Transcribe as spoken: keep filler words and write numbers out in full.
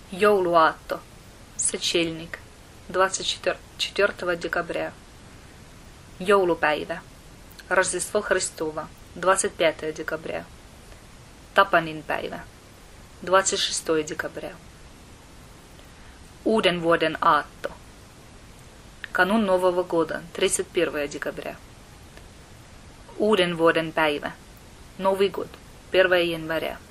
Jouluaatto, сочельник, двадцать четвёртого декабря. Joulupäivä, Рождество Христово, двадцать пятое декабря. Tapaninpäivä, двадцать шестое декабря. Uuden vuoden aatto, канун Нового года, тридцать первое декабря. Uuden vuoden päivä, Новый год, первое января.